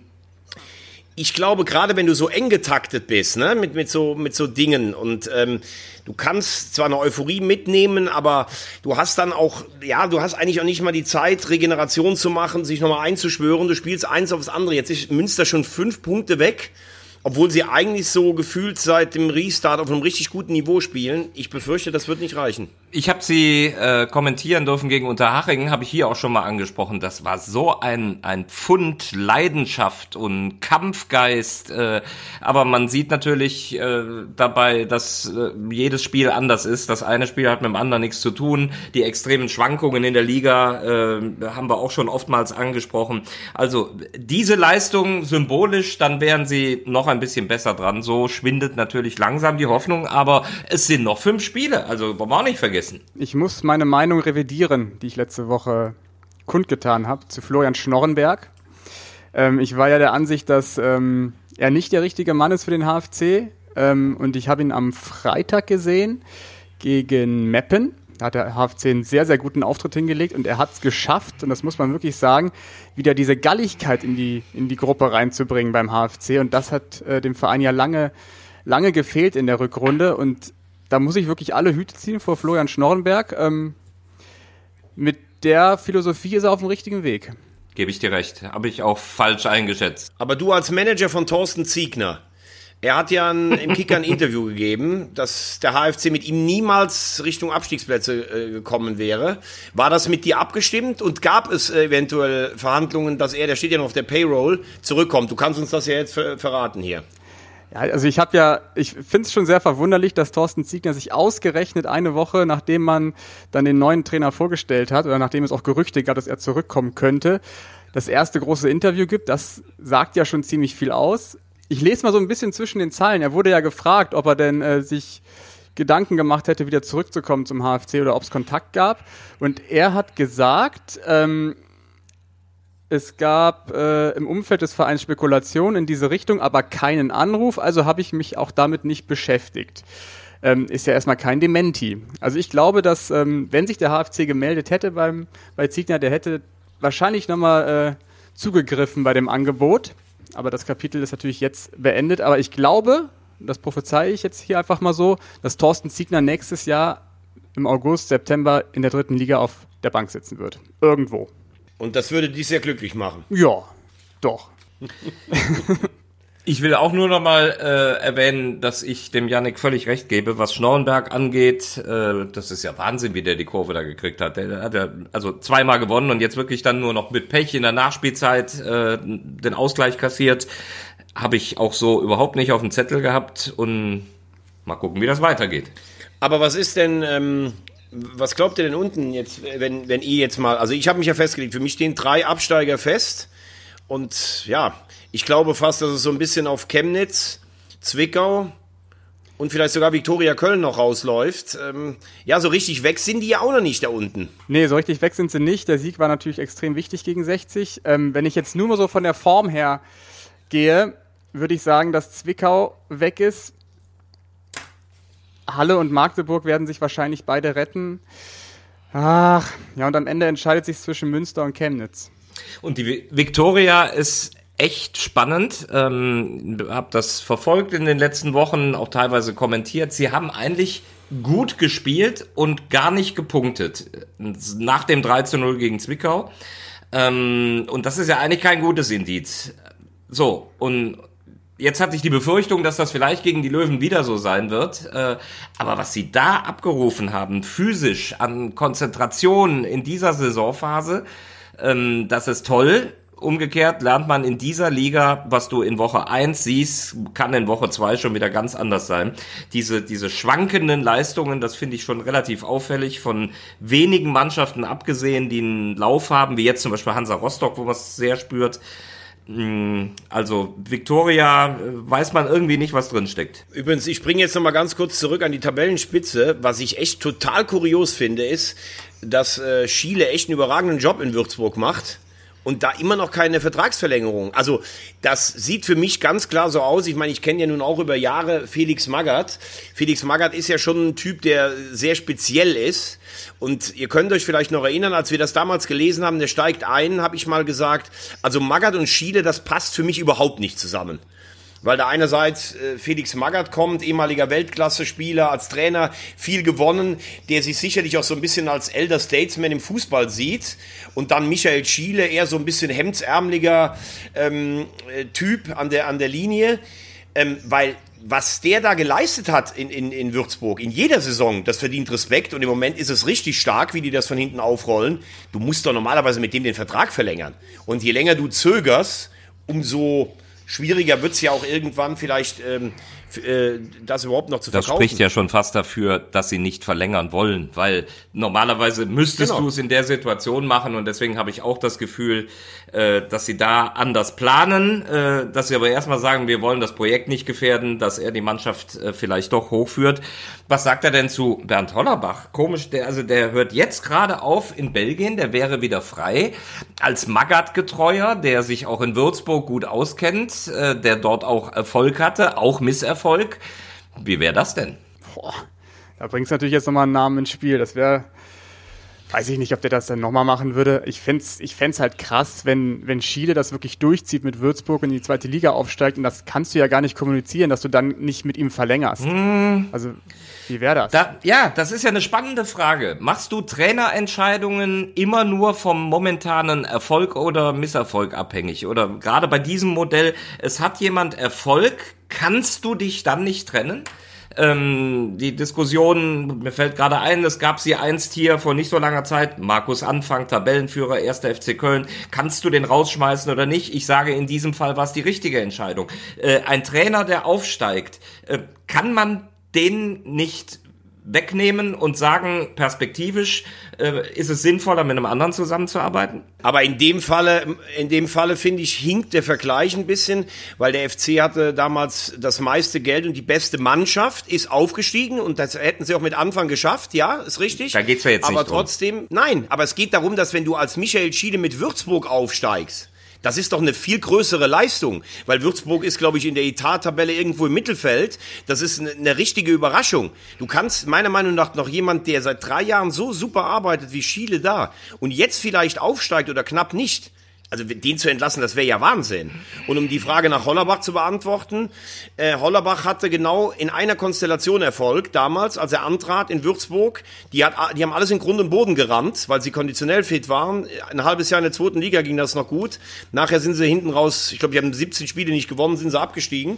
C: ich glaube, gerade wenn du so eng getaktet bist, ne, mit, mit, so, mit so Dingen und ähm, du kannst zwar eine Euphorie mitnehmen, aber du hast dann auch, ja, du hast eigentlich auch nicht mal die Zeit, Regeneration zu machen, sich nochmal einzuschwören, du spielst eins aufs andere. Jetzt ist Münster schon fünf Punkte weg, obwohl sie eigentlich so gefühlt seit dem Restart auf einem richtig guten Niveau spielen. Ich befürchte, das wird nicht reichen.
B: Ich habe sie äh, kommentieren dürfen gegen Unterhaching, habe ich hier auch schon mal angesprochen. Das war so ein ein Pfund Leidenschaft und Kampfgeist. Äh, aber man sieht natürlich äh, dabei, dass äh, jedes Spiel anders ist. Das eine Spiel hat mit dem anderen nichts zu tun. Die extremen Schwankungen in der Liga äh, haben wir auch schon oftmals angesprochen. Also diese Leistung symbolisch, dann wären sie noch ein bisschen besser dran. So schwindet natürlich langsam die Hoffnung, aber es sind noch fünf Spiele. Also wollen wir auch nicht vergessen.
A: Ich muss meine Meinung revidieren, die ich letzte Woche kundgetan habe, zu Florian Schnorrenberg. Ähm, ich war ja der Ansicht, dass ähm, er nicht der richtige Mann ist für den H F C. Ähm, und ich habe ihn am Freitag gesehen gegen Meppen. Da hat der H F C einen sehr, sehr guten Auftritt hingelegt und er hat es geschafft, und das muss man wirklich sagen, wieder diese Galligkeit in die, in die Gruppe reinzubringen beim H F C. Und das hat äh, dem Verein ja lange, lange gefehlt in der Rückrunde. Und da muss ich wirklich alle Hüte ziehen vor Florian Schnorrenberg. Ähm, mit der Philosophie ist er auf dem richtigen Weg.
B: Gebe ich dir recht. Habe ich auch falsch eingeschätzt.
C: Aber du als Manager von Thorsten Ziegner, er hat ja ein, im Kicker ein Interview gegeben, dass der H F C mit ihm niemals Richtung Abstiegsplätze äh, gekommen wäre. War das mit dir abgestimmt und gab es äh, eventuell Verhandlungen, dass er, der steht ja noch auf der Payroll, zurückkommt? Du kannst uns das ja jetzt ver- verraten hier.
A: Ja, also ich habe ja, ich finde es schon sehr verwunderlich, dass Thorsten Ziegner sich ausgerechnet eine Woche, nachdem man dann den neuen Trainer vorgestellt hat oder nachdem es auch Gerüchte gab, dass er zurückkommen könnte, das erste große Interview gibt. Das sagt ja schon ziemlich viel aus. Ich lese mal so ein bisschen zwischen den Zeilen. Er wurde ja gefragt, ob er denn äh, sich Gedanken gemacht hätte, wieder zurückzukommen zum H F C oder ob es Kontakt gab. Und er hat gesagt, ähm, es gab äh, im Umfeld des Vereins Spekulationen in diese Richtung, aber keinen Anruf, also habe ich mich auch damit nicht beschäftigt. Ähm, ist ja erstmal kein Dementi. Also ich glaube, dass, ähm, wenn sich der H F C gemeldet hätte beim, bei Ziegner, der hätte wahrscheinlich nochmal äh, zugegriffen bei dem Angebot. Aber das Kapitel ist natürlich jetzt beendet. Aber ich glaube, das prophezeie ich jetzt hier einfach mal so, dass Thorsten Ziegner nächstes Jahr im August, September in der dritten Liga auf der Bank sitzen wird. Irgendwo.
C: Und das würde dich sehr glücklich machen.
A: Ja, doch.
B: Ich will auch nur noch mal äh, erwähnen, dass ich dem Yannick völlig recht gebe, was Schnorrenberg angeht. Äh, das ist ja Wahnsinn, wie der die Kurve da gekriegt hat. Der, der hat ja also zweimal gewonnen und jetzt wirklich dann nur noch mit Pech in der Nachspielzeit äh, den Ausgleich kassiert. Habe ich auch so überhaupt nicht auf dem Zettel gehabt und mal gucken, wie das weitergeht.
C: Aber was ist denn... Ähm Was glaubt ihr denn unten jetzt, wenn, wenn ihr jetzt mal, also ich habe mich ja festgelegt, für mich stehen drei Absteiger fest und ja, ich glaube fast, dass es so ein bisschen auf Chemnitz, Zwickau und vielleicht sogar Viktoria Köln noch rausläuft. Ähm, ja, so richtig weg sind die ja auch noch nicht da unten.
A: Nee, so richtig weg sind sie nicht. Der Sieg war natürlich extrem wichtig gegen sechzig. Ähm, wenn ich jetzt nur mal so von der Form her gehe, würde ich sagen, dass Zwickau weg ist. Halle und Magdeburg werden sich wahrscheinlich beide retten. Ach, ja, und am Ende entscheidet sich zwischen Münster und Chemnitz.
B: Und die Viktoria ist echt spannend. Ähm, hab das verfolgt in den letzten Wochen, auch teilweise kommentiert. Sie haben eigentlich gut gespielt und gar nicht gepunktet. Nach dem drei zu null gegen Zwickau. Ähm, und das ist ja eigentlich kein gutes Indiz. So, und jetzt hatte ich die Befürchtung, dass das vielleicht gegen die Löwen wieder so sein wird. Äh, aber was sie da abgerufen haben, physisch an Konzentration in dieser Saisonphase, ähm, das ist toll. Umgekehrt lernt man in dieser Liga, was du in Woche eins siehst, kann in Woche zwei schon wieder ganz anders sein. Diese, diese schwankenden Leistungen, das finde ich schon relativ auffällig, von wenigen Mannschaften abgesehen, die einen Lauf haben, wie jetzt zum Beispiel Hansa Rostock, wo man es sehr spürt. Also Viktoria, weiß man irgendwie nicht, was drin steckt.
C: Übrigens, ich springe jetzt noch mal ganz kurz zurück an die Tabellenspitze. Was ich echt total kurios finde, ist, dass äh, Schiele echt einen überragenden Job in Würzburg macht. Und da immer noch keine Vertragsverlängerung. Also das sieht für mich ganz klar so aus. Ich meine, ich kenne ja nun auch über Jahre Felix Magath. Felix Magath ist ja schon ein Typ, der sehr speziell ist. Und ihr könnt euch vielleicht noch erinnern, als wir das damals gelesen haben, der steigt ein, habe ich mal gesagt, also Magath und Schiele, das passt für mich überhaupt nicht zusammen. Weil da einerseits äh, Felix Magath kommt, ehemaliger Weltklasse-Spieler, als Trainer viel gewonnen, der sich sicherlich auch so ein bisschen als Elder Statesman im Fußball sieht. Und dann Michael Schiele, eher so ein bisschen hemdsärmeliger ähm, äh, Typ an der, an der Linie. Ähm, weil was der da geleistet hat in, in, in Würzburg, in jeder Saison, das verdient Respekt. Und im Moment ist es richtig stark, wie die das von hinten aufrollen. Du musst doch normalerweise mit dem den Vertrag verlängern. Und je länger du zögerst, umso schwieriger wird es ja auch irgendwann vielleicht, ähm, f- äh, das überhaupt noch zu
B: Das
C: verkaufen.
B: spricht ja schon fast dafür, dass sie nicht verlängern wollen, weil normalerweise müsstest
C: Genau.
B: du es in der Situation machen und deswegen habe ich auch das Gefühl, äh, dass sie da anders planen, äh, dass sie aber erstmal sagen, wir wollen das Projekt nicht gefährden, dass er die Mannschaft äh, vielleicht doch hochführt. Was sagt er denn zu Bernd Hollerbach? Komisch, der, also der hört jetzt gerade auf in Belgien, der wäre wieder frei, als Magath-Getreuer, der sich auch in Würzburg gut auskennt, äh, der dort auch Erfolg hatte, auch Misserfolg. Wie wäre das denn?
A: Boah, da bringst du natürlich jetzt nochmal einen Namen ins Spiel. Das wäre, weiß ich nicht, ob der das dann nochmal machen würde. Ich fände es ich fänd's halt krass, wenn, wenn Schiele das wirklich durchzieht mit Würzburg und in die zweite Liga aufsteigt. Und das kannst du ja gar nicht kommunizieren, dass du dann nicht mit ihm verlängerst. Mm. Also, wie wäre das?
B: Da, ja, das ist ja eine spannende Frage. Machst du Trainerentscheidungen immer nur vom momentanen Erfolg oder Misserfolg abhängig? Oder gerade bei diesem Modell, es hat jemand Erfolg, kannst du dich dann nicht trennen? Ähm, die Diskussion, mir fällt gerade ein, es gab sie einst hier vor nicht so langer Zeit, Markus Anfang, Tabellenführer, erster F C Köln, kannst du den rausschmeißen oder nicht? Ich sage, in diesem Fall war es die richtige Entscheidung. Äh, ein Trainer, der aufsteigt, äh, kann man den nicht wegnehmen und sagen, perspektivisch äh, ist es sinnvoller, mit einem anderen zusammenzuarbeiten?
C: Aber in dem Falle, in dem Falle finde ich, hinkt der Vergleich ein bisschen, weil der F C hatte damals das meiste Geld und die beste Mannschaft, ist aufgestiegen und das hätten sie auch mit Anfang geschafft, ja, ist richtig.
B: Da geht's ja jetzt
C: aber
B: nicht drum.
C: trotzdem, nein, aber es geht darum, dass wenn du als Michael Schiele mit Würzburg aufsteigst, das ist doch eine viel größere Leistung, weil Würzburg ist, glaube ich, in der Etat-Tabelle irgendwo im Mittelfeld. Das ist eine, eine richtige Überraschung. Du kannst meiner Meinung nach noch jemand, der seit drei Jahren so super arbeitet wie Schiele da und jetzt vielleicht aufsteigt oder knapp nicht, also den zu entlassen, das wäre ja Wahnsinn. Und um die Frage nach Hollerbach zu beantworten, äh, Hollerbach hatte genau in einer Konstellation Erfolg damals, als er antrat in Würzburg. Die, hat, die haben alles in Grund und Boden gerannt, weil sie konditionell fit waren. Ein halbes Jahr in der zweiten Liga ging das noch gut. Nachher sind sie hinten raus, ich glaube, die haben siebzehn Spiele nicht gewonnen, sind sie abgestiegen.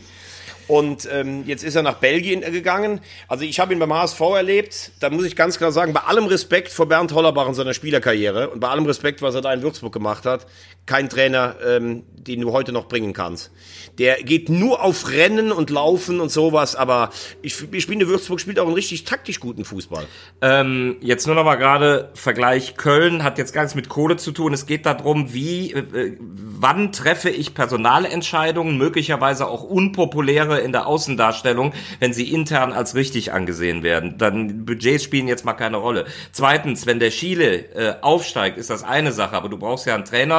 C: Und ähm, jetzt ist er nach Belgien gegangen. Also ich habe ihn beim H S V erlebt. Da muss ich ganz klar sagen, bei allem Respekt vor Bernd Hollerbach in seiner Spielerkarriere und bei allem Respekt, was er da in Würzburg gemacht hat, kein Trainer, ähm, den du heute noch bringen kannst. Der geht nur auf Rennen und Laufen und sowas, aber ich, ich finde, Würzburg spielt auch einen richtig taktisch guten Fußball.
B: Ähm, jetzt nur noch mal gerade Vergleich Köln, hat jetzt gar nichts mit Kohle zu tun. Es geht darum, wie, äh, wann treffe ich Personalentscheidungen, möglicherweise auch unpopuläre in der Außendarstellung, wenn sie intern als richtig angesehen werden. Dann Budgets spielen jetzt mal keine Rolle. Zweitens, wenn der Schiele äh, aufsteigt, ist das eine Sache, aber du brauchst ja einen Trainer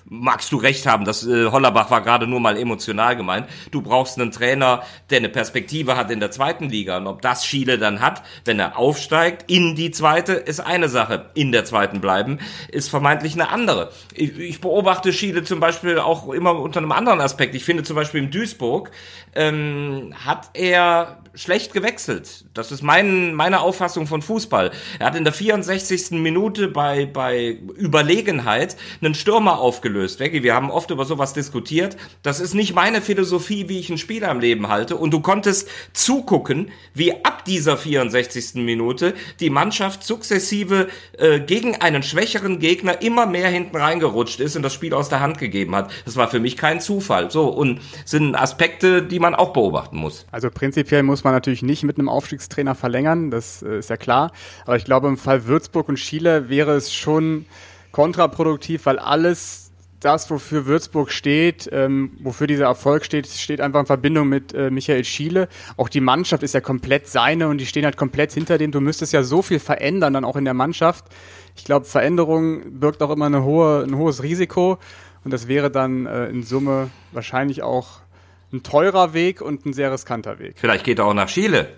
B: magst du recht haben, das äh, Hollerbach war gerade nur mal emotional gemeint. Du brauchst einen Trainer, der eine Perspektive hat in der zweiten Liga. Und ob das Schiele dann hat, wenn er aufsteigt in die zweite, ist eine Sache. In der zweiten bleiben, ist vermeintlich eine andere. Ich, ich beobachte Schiele zum Beispiel auch immer unter einem anderen Aspekt. Ich finde zum Beispiel in Duisburg ähm, hat er schlecht gewechselt. Das ist mein, meine Auffassung von Fußball. Er hat in der vierundsechzigsten Minute bei, bei Überlegenheit einen Stürmer aufgelöst. Veggi, wir haben oft über sowas diskutiert. Das ist nicht meine Philosophie, wie ich einen Spieler im Leben halte. Und du konntest zugucken, wie ab dieser vierundsechzigsten Minute die Mannschaft sukzessive äh, gegen einen schwächeren Gegner immer mehr hinten reingerutscht ist und das Spiel aus der Hand gegeben hat. Das war für mich kein Zufall. So, und sind Aspekte, die man auch beobachten muss.
A: Also prinzipiell muss man natürlich nicht mit einem Aufstiegstrainer verlängern, das äh, ist ja klar. Aber ich glaube, im Fall Würzburg und Schiele wäre es schon kontraproduktiv, weil alles das, wofür Würzburg steht, ähm, wofür dieser Erfolg steht, steht einfach in Verbindung mit äh, Michael Schiele. Auch die Mannschaft ist ja komplett seine und die stehen halt komplett hinter dem. Du müsstest ja so viel verändern dann auch in der Mannschaft. Ich glaube, Veränderung birgt auch immer eine hohe, ein hohes Risiko und das wäre dann äh, in Summe wahrscheinlich auch ein teurer Weg und ein sehr riskanter Weg.
B: Vielleicht geht er auch nach Chile.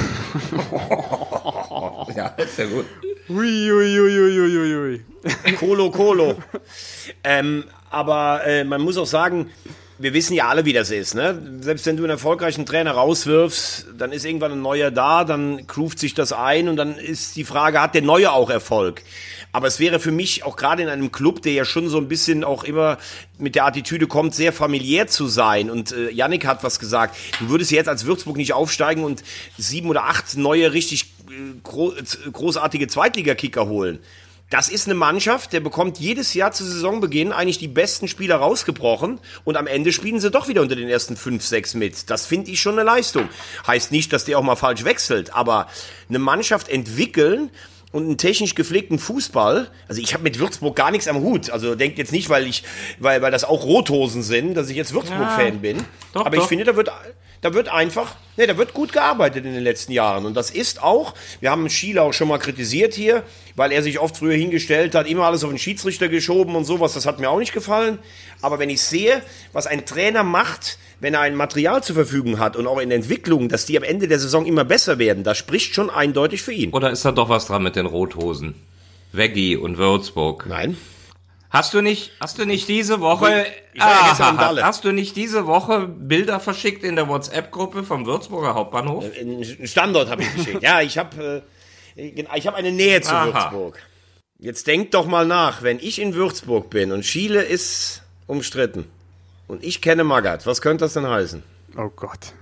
B: Ja, ist ja gut.
A: Ui, ui, ui, ui, ui, ui.
C: Colo, Colo. ähm, aber äh, man muss auch sagen, wir wissen ja alle, wie das ist. Ne? Selbst wenn du einen erfolgreichen Trainer rauswirfst, dann ist irgendwann ein neuer da, dann groovt sich das ein und dann ist die Frage, hat der Neue auch Erfolg? Aber es wäre für mich auch gerade in einem Club, der ja schon so ein bisschen auch immer mit der Attitüde kommt, sehr familiär zu sein. Und äh, Yannick hat was gesagt. Du würdest jetzt als Würzburg nicht aufsteigen und sieben oder acht neue, richtig äh, gro- großartige Zweitligakicker holen. Das ist eine Mannschaft, der bekommt jedes Jahr zu Saisonbeginn eigentlich die besten Spieler rausgebrochen und am Ende spielen sie doch wieder unter den ersten fünf, sechs mit. Das finde ich schon eine Leistung. Heißt nicht, dass der auch mal falsch wechselt, aber eine Mannschaft entwickeln und einen technisch gepflegten Fußball, also ich habe mit Würzburg gar nichts am Hut, also denkt jetzt nicht, weil ich, weil, weil das auch Rothosen sind, dass ich jetzt Würzburg-Fan ja, bin,
B: doch,
C: aber
B: doch.
C: ich finde, da wird, da wird einfach, ne, da wird gut gearbeitet in den letzten Jahren und das ist auch, wir haben Schiele auch schon mal kritisiert hier, weil er sich oft früher hingestellt hat, immer alles auf den Schiedsrichter geschoben und sowas, das hat mir auch nicht gefallen, aber wenn ich sehe, was ein Trainer macht, wenn er ein Material zur Verfügung hat und auch in der Entwicklung, dass die am Ende der Saison immer besser werden, das spricht schon eindeutig für ihn.
B: Oder ist da doch was dran mit den Rothosen? Veggi und Würzburg.
C: Nein.
B: Hast du nicht, hast du nicht diese Woche,
C: ich war ja gestern
B: ah,
C: am Dalle.
B: hast du nicht diese Woche Bilder verschickt in der WhatsApp-Gruppe vom Würzburger Hauptbahnhof?
C: Einen Standort habe ich geschickt. Ja, ich habe äh, ich habe eine Nähe zu
B: Aha.
C: Würzburg. Jetzt denk doch mal nach, wenn ich in Würzburg bin und Schiele ist umstritten und ich kenne Magath, was könnte das denn heißen?
A: Oh Gott.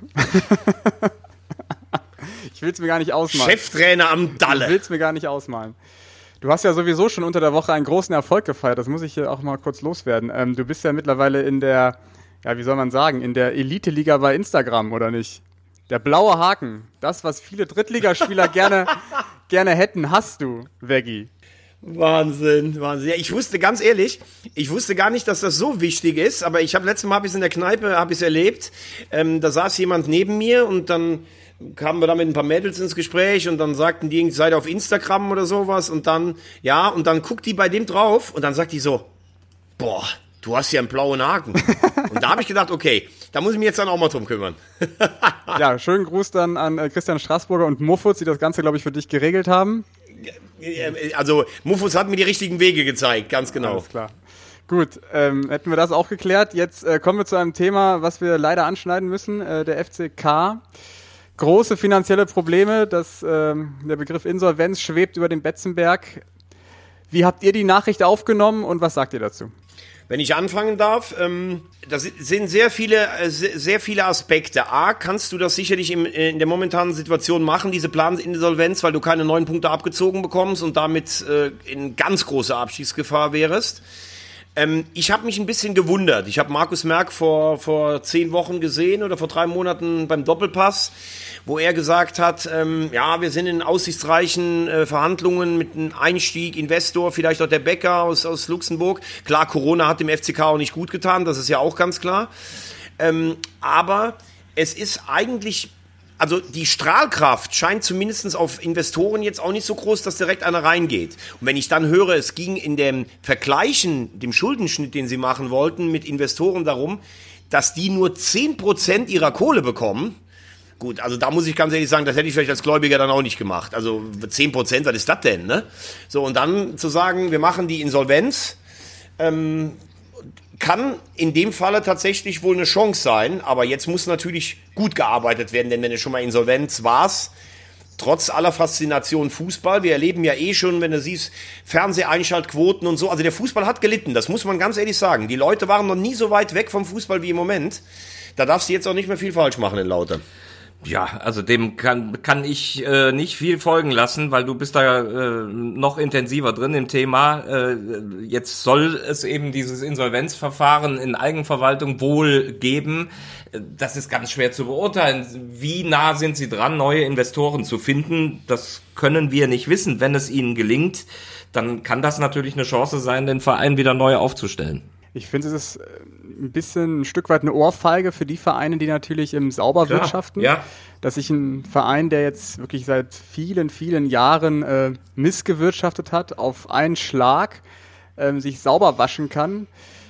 A: Ich will es mir gar nicht ausmalen.
C: Cheftrainer am Dalle.
A: Ich will es mir gar nicht ausmalen. Du hast ja sowieso schon unter der Woche einen großen Erfolg gefeiert, das muss ich hier auch mal kurz loswerden. Ähm, du bist ja mittlerweile in der, ja wie soll man sagen, in der Elite-Liga bei Instagram, oder nicht? Der blaue Haken, das, was viele Drittligaspieler gerne, gerne hätten, hast du, Veggi.
C: Wahnsinn, Wahnsinn. Ja, ich wusste ganz ehrlich, ich wusste gar nicht, dass das so wichtig ist, aber ich habe letztes Mal hab ich's in der Kneipe, habe ich es erlebt, ähm, da saß jemand neben mir und dann kamen wir da mit ein paar Mädels ins Gespräch und dann sagten die, seid ihr auf Instagram oder sowas und dann, ja, und dann guckt die bei dem drauf und dann sagt die so, boah, du hast ja einen blauen Haken. Und da habe ich gedacht, okay, da muss ich mich jetzt dann auch mal drum kümmern.
A: Ja, schönen Gruß dann an äh, Christian Straßburger und Muffutz, die das Ganze, glaube ich, für dich geregelt haben.
C: Also, Muffutz hat mir die richtigen Wege gezeigt, ganz genau.
A: Alles klar. Gut, ähm, hätten wir das auch geklärt. Jetzt äh, kommen wir zu einem Thema, was wir leider anschneiden müssen, äh, der F C K. Große finanzielle Probleme, das, ähm, der Begriff Insolvenz schwebt über dem Betzenberg. Wie habt ihr die Nachricht aufgenommen und was sagt ihr dazu?
C: Wenn ich anfangen darf, ähm, das sind sehr viele, äh, sehr viele Aspekte. A, kannst du das sicherlich im, in der momentanen Situation machen, diese Planinsolvenz, weil du keine neun Punkte abgezogen bekommst und damit äh, in ganz große Abstiegsgefahr wärst. Ähm, ich habe mich ein bisschen gewundert. Ich habe Markus Merck vor, vor zehn Wochen gesehen oder vor drei Monaten beim Doppelpass, wo er gesagt hat, ähm, ja, wir sind in aussichtsreichen äh, Verhandlungen mit einem Einstieg, Investor, vielleicht auch der Bäcker aus, aus Luxemburg. Klar, Corona hat dem F C K auch nicht gut getan, das ist ja auch ganz klar. Ähm, aber es ist eigentlich also die Strahlkraft scheint zumindest auf Investoren jetzt auch nicht so groß, dass direkt einer reingeht. Und wenn ich dann höre, es ging in dem Vergleichen, dem Schuldenschnitt, den sie machen wollten, mit Investoren darum, dass die nur zehn Prozent ihrer Kohle bekommen. Gut, also da muss ich ganz ehrlich sagen, das hätte ich vielleicht als Gläubiger dann auch nicht gemacht. Also zehn Prozent, was ist das denn, ne? So, und dann zu sagen, wir machen die Insolvenz, ähm, kann in dem Falle tatsächlich wohl eine Chance sein, aber jetzt muss natürlich gut gearbeitet werden, denn wenn du schon mal Insolvenz warst, trotz aller Faszination Fußball, wir erleben ja eh schon, wenn du siehst, Fernseheinschaltquoten und so, also der Fußball hat gelitten, das muss man ganz ehrlich sagen. Die Leute waren noch nie so weit weg vom Fußball wie im Moment. Da darfst du jetzt auch nicht mehr viel falsch machen in Laute.
B: Ja, also dem kann kann ich äh, nicht viel folgen lassen, weil du bist da äh, noch intensiver drin im Thema. Äh, jetzt soll es eben dieses Insolvenzverfahren in Eigenverwaltung wohl geben. Das ist ganz schwer zu beurteilen. Wie nah sind sie dran, neue Investoren zu finden? Das können wir nicht wissen. Wenn es ihnen gelingt, dann kann das natürlich eine Chance sein, den Verein wieder neu aufzustellen.
A: Ich finde, es ist ein bisschen ein Stück weit eine Ohrfeige für die Vereine, die natürlich im sauber
B: Klar,
A: wirtschaften.
B: ja.
A: Dass sich ein Verein, der jetzt wirklich seit vielen, vielen Jahren äh, missgewirtschaftet hat, auf einen Schlag ähm, sich sauber waschen kann.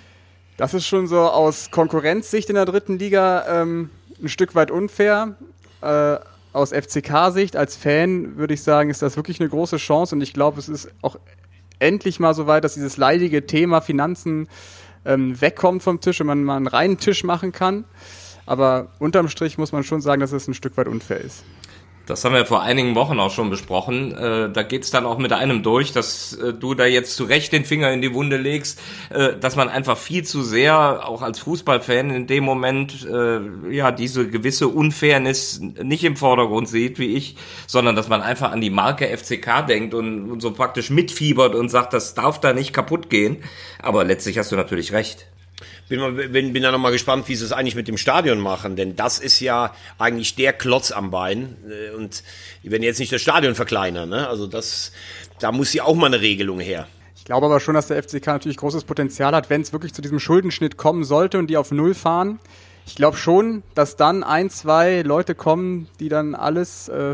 A: Das ist schon so aus Konkurrenzsicht in der dritten Liga ähm, ein Stück weit unfair. Äh, aus F C K-Sicht als Fan würde ich sagen, ist das wirklich eine große Chance und ich glaube, es ist auch endlich mal so weit, dass dieses leidige Thema Finanzen ähm, wegkommt vom Tisch und man mal einen reinen Tisch machen kann. Aber unterm Strich muss man schon sagen, dass es ein Stück weit unfair ist.
B: Das haben wir vor einigen Wochen auch schon besprochen. Äh, da geht's dann auch mit einem durch, dass äh, du da jetzt zu Recht den Finger in die Wunde legst, äh, dass man einfach viel zu sehr, auch als Fußballfan in dem Moment, äh, ja, diese gewisse Unfairness nicht im Vordergrund sieht, wie ich, sondern dass man einfach an die Marke F C K denkt und, und so praktisch mitfiebert und sagt, das darf da nicht kaputt gehen. Aber letztlich hast du natürlich recht.
C: Bin, mal, bin, bin da nochmal gespannt, wie sie es eigentlich mit dem Stadion machen, denn das ist ja eigentlich der Klotz am Bein und die werden jetzt nicht das Stadion verkleinern, ne? Also das, da muss ja auch mal eine Regelung her.
A: Ich glaube aber schon, dass der F C K natürlich großes Potenzial hat, wenn es wirklich zu diesem Schuldenschnitt kommen sollte und die auf Null fahren. Ich glaube schon, dass dann ein, zwei Leute kommen, die dann alles, äh,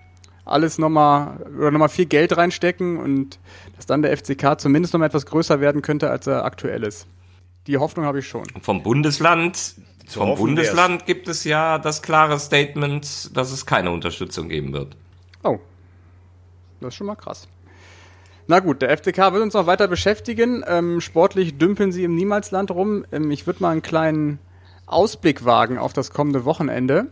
A: alles nochmal oder nochmal viel Geld reinstecken und dass dann der F C K zumindest nochmal etwas größer werden könnte, als er aktuell ist. Die Hoffnung habe ich schon.
B: Vom Bundesland, vom Bundesland gibt es ja das klare Statement, dass es keine Unterstützung geben wird.
A: Oh, das ist schon mal krass. Na gut, der F C K wird uns noch weiter beschäftigen. Ähm, sportlich dümpeln sie im Niemalsland rum. Ähm, ich würde mal einen kleinen Ausblick wagen auf das kommende Wochenende.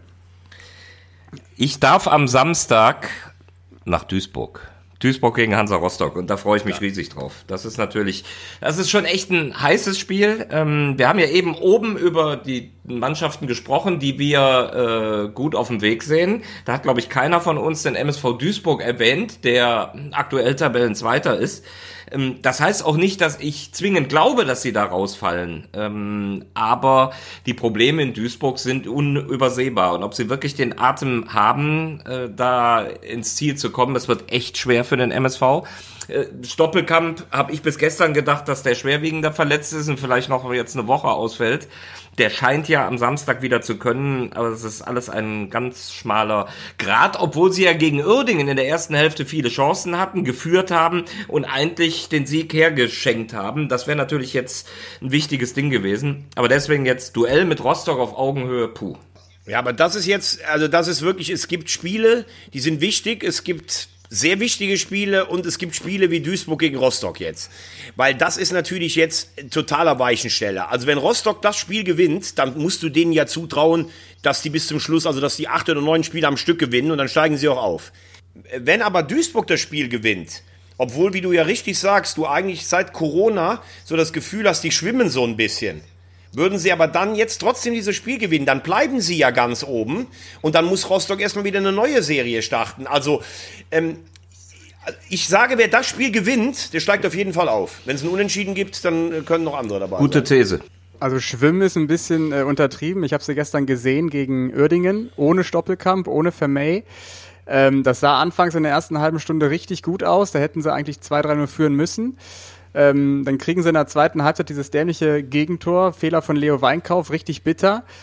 B: Ich darf am Samstag nach Duisburg. Duisburg gegen Hansa Rostock und da freue ich mich ja. riesig drauf. Das ist natürlich, das ist schon echt ein heißes Spiel. Ähm, wir haben ja eben oben über die Mannschaften gesprochen, die wir äh, gut auf dem Weg sehen. Da hat, glaube ich, keiner von uns den M S V Duisburg erwähnt, der aktuell Tabellenzweiter ist. Ähm, das heißt auch nicht, dass ich zwingend glaube, dass sie da rausfallen. Ähm, aber die Probleme in Duisburg sind unübersehbar. Und ob sie wirklich den Atem haben, äh, da ins Ziel zu kommen, das wird echt schwer für den M S V. Äh, Stoppelkamp habe ich bis gestern gedacht, dass der schwerwiegender verletzt ist und vielleicht noch jetzt eine Woche ausfällt. Der scheint ja am Samstag wieder zu können, aber es ist alles ein ganz schmaler Grat, obwohl sie ja gegen Uerdingen in der ersten Hälfte viele Chancen hatten, geführt haben und eigentlich den Sieg hergeschenkt haben. Das wäre natürlich jetzt ein wichtiges Ding gewesen. Aber deswegen jetzt Duell mit Rostock auf Augenhöhe, puh.
C: Ja, aber das ist jetzt, also das ist wirklich, es gibt Spiele, die sind wichtig, es gibt sehr wichtige Spiele und es gibt Spiele wie Duisburg gegen Rostock jetzt. Weil das ist natürlich jetzt totaler Weichensteller. Also wenn Rostock das Spiel gewinnt, dann musst du denen ja zutrauen, dass die bis zum Schluss, also dass die acht oder neun Spiele am Stück gewinnen und dann steigen sie auch auf. Wenn aber Duisburg das Spiel gewinnt, obwohl, wie du ja richtig sagst, du eigentlich seit Corona so das Gefühl hast, die schwimmen so ein bisschen. Würden sie aber dann jetzt trotzdem dieses Spiel gewinnen, dann bleiben sie ja ganz oben und dann muss Rostock erstmal wieder eine neue Serie starten. Also ähm, ich sage, wer das Spiel gewinnt, der steigt auf jeden Fall auf. Wenn es einen Unentschieden gibt, dann können noch andere dabei
B: Gute
C: sein.
B: These.
A: Also Schwimmen ist ein bisschen äh, untertrieben. Ich habe sie gestern gesehen gegen Uerdingen, ohne Stoppelkamp, ohne Vermey. Ähm, das sah anfangs in der ersten halben Stunde richtig gut aus. Da hätten sie eigentlich zwei drei null führen müssen. Ähm, dann kriegen sie in der zweiten Halbzeit dieses dämliche Gegentor, Fehler von Leo Weinkauf, richtig bitter.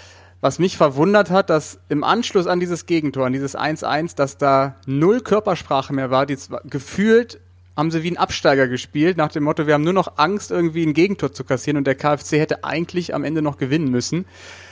A: Was mich verwundert hat, dass im Anschluss an dieses Gegentor, an dieses eins eins, dass da null Körpersprache mehr war. Die zwar, gefühlt haben sie wie ein Absteiger gespielt, nach dem Motto, wir haben nur noch Angst, irgendwie ein Gegentor zu kassieren und der KfC hätte eigentlich am Ende noch gewinnen müssen.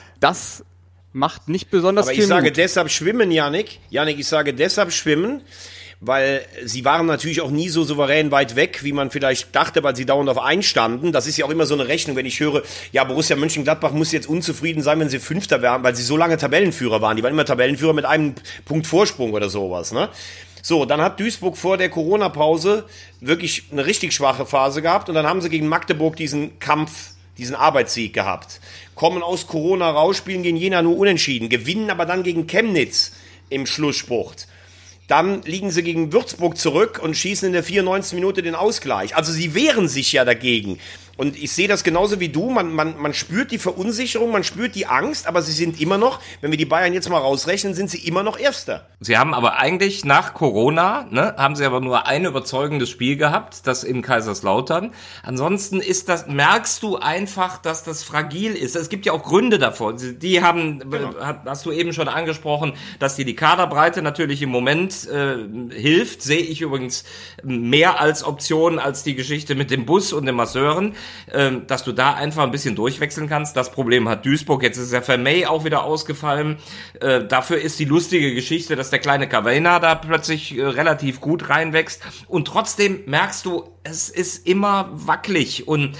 A: Das macht nicht besonders
C: Aber
A: viel
C: ich sage
A: Mut.
C: deshalb schwimmen, Yannick. Yannick, ich sage deshalb schwimmen, weil sie waren natürlich auch nie so souverän weit weg, wie man vielleicht dachte, weil sie dauernd auf eins standen. Das ist ja auch immer so eine Rechnung, wenn ich höre, ja, Borussia Mönchengladbach muss jetzt unzufrieden sein, wenn sie Fünfter wären, weil sie so lange Tabellenführer waren. Die waren immer Tabellenführer mit einem Punkt Vorsprung oder sowas, ne? So, dann hat Duisburg vor der Corona-Pause wirklich eine richtig schwache Phase gehabt und dann haben sie gegen Magdeburg diesen Kampf, diesen Arbeitssieg gehabt. Kommen aus Corona raus, spielen gegen Jena nur unentschieden, gewinnen aber dann gegen Chemnitz im Schlussspurt. Dann liegen sie gegen Würzburg zurück und schießen in der vierundneunzigsten Minute den Ausgleich. Also sie wehren sich ja dagegen. Und ich sehe das genauso wie du. Man, man, man spürt die Verunsicherung, man spürt die Angst, aber sie sind immer noch, wenn wir die Bayern jetzt mal rausrechnen, sind sie immer noch Erster.
B: Sie haben aber eigentlich nach Corona, ne, haben sie aber nur ein überzeugendes Spiel gehabt, das in Kaiserslautern. Ansonsten ist das, merkst du einfach, dass das fragil ist. Es gibt ja auch Gründe davor. Die haben, genau. Hast du eben schon angesprochen, dass dir die Kaderbreite natürlich im Moment äh, hilft. Sehe ich übrigens mehr als Option als die Geschichte mit dem Bus und den Masseuren. Ähm, dass du da einfach ein bisschen durchwechseln kannst. Das Problem hat Duisburg. Jetzt ist der Vermey auch wieder ausgefallen. Äh, dafür ist die lustige Geschichte, dass der kleine Cavena da plötzlich äh, relativ gut reinwächst. Und trotzdem merkst du, es ist immer wackelig. Und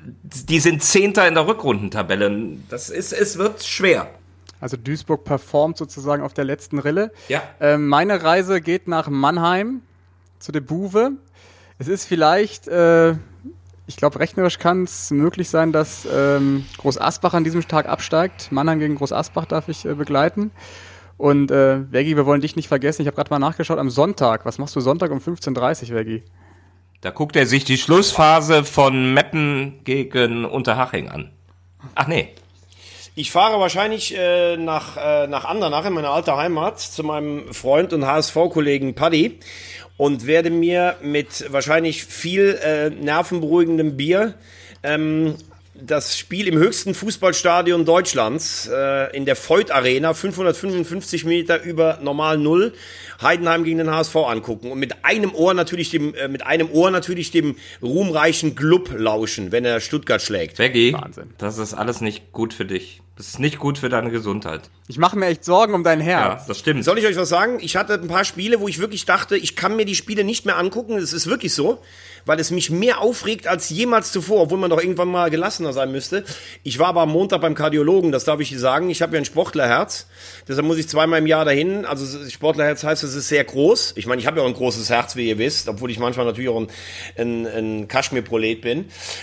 B: die sind Zehnter in der Rückrundentabelle. Das ist, es wird schwer.
A: Also Duisburg performt sozusagen auf der letzten Rille.
B: Ja.
A: Äh, meine Reise geht nach Mannheim zu der Buwe. Es ist vielleicht... Äh, Ich glaube, rechnerisch kann es möglich sein, dass ähm, Groß Asbach an diesem Tag absteigt. Mannheim gegen Groß Asbach darf ich äh, begleiten. Und äh, Veggi, wir wollen dich nicht vergessen. Ich habe gerade mal nachgeschaut, am Sonntag. Was machst du Sonntag um fünfzehn Uhr dreißig, Veggi?
B: Da guckt er sich die Schlussphase von Meppen gegen Unterhaching an. Ach nee.
C: Ich fahre wahrscheinlich äh, nach, äh, nach Andernach, in meine alte Heimat, zu meinem Freund und H S V-Kollegen Paddy und werde mir mit wahrscheinlich viel äh, nervenberuhigendem Bier ähm, das Spiel im höchsten Fußballstadion Deutschlands äh, in der Voith Arena, fünfhundertfünfundfünfzig Meter über normal Null, Heidenheim gegen den H S V angucken und mit einem Ohr natürlich dem äh, mit einem Ohr natürlich dem ruhmreichen Glub lauschen, wenn er Stuttgart schlägt.
B: Veggi,
A: Wahnsinn.
B: Das ist alles nicht gut für dich. Das ist nicht gut für deine Gesundheit.
A: Ich mache mir echt Sorgen um dein Herz.
B: Ja, das stimmt.
C: Soll ich euch was sagen? Ich hatte ein paar Spiele, wo ich wirklich dachte, ich kann mir die Spiele nicht mehr angucken. Es ist wirklich so, weil es mich mehr aufregt als jemals zuvor, obwohl man doch irgendwann mal gelassener sein müsste. Ich war aber am Montag beim Kardiologen, das darf ich dir sagen. Ich habe ja ein Sportlerherz, deshalb muss ich zweimal im Jahr dahin. Also Sportlerherz heißt, es ist sehr groß. Ich meine, ich habe ja auch ein großes Herz, wie ihr wisst, obwohl ich manchmal natürlich auch ein, ein, ein Kaschmir-Prolet bin.